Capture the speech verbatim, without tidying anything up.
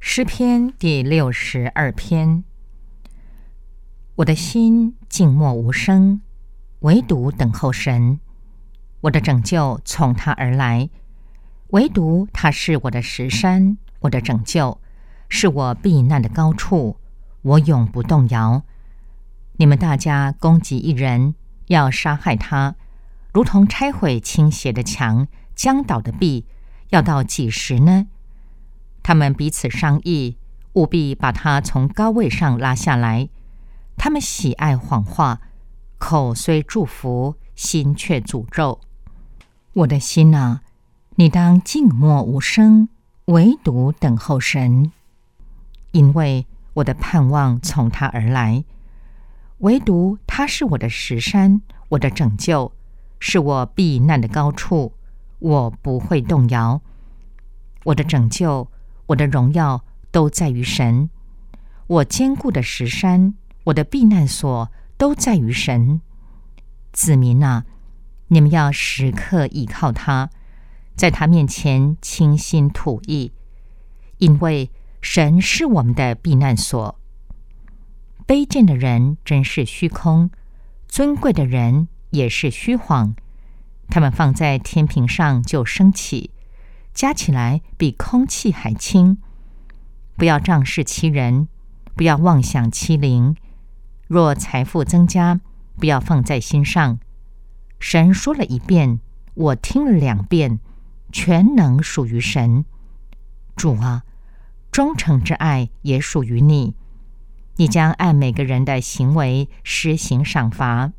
诗篇第六十二篇。我的心静默无声，唯独等候神。我的拯救从他而来，唯独他是我的石山，我的拯救，是我避难的高处，我永不动摇。你们大家攻击一人，要杀害他，如同拆毁倾斜的墙，将倒的壁，要到几时呢？他们彼此商议，务必把他从高位上拉下来。他们喜爱谎话，口虽祝福，心却诅咒。我的心啊，你当静默无声，唯独等候神，因为我的盼望从他而来，唯独他是我的石山，我的拯救，是我避难的高处，我不会动摇。我的拯救，我的荣耀都在于神，我坚固的石山，我的避难所都在于神。子民啊，你们要时刻倚靠他，在他面前倾心吐意，因为神是我们的避难所。卑贱的人真是虚空，尊贵的人也是虚晃。他们放在天平上就升起，加起来比空气还轻。不要仗势欺人，不要妄想欺凌。若财富增加，不要放在心上。神说了一遍，我听了两遍，全能属于神。主啊，忠诚之爱也属于你，你将按每个人的行为施行赏罚。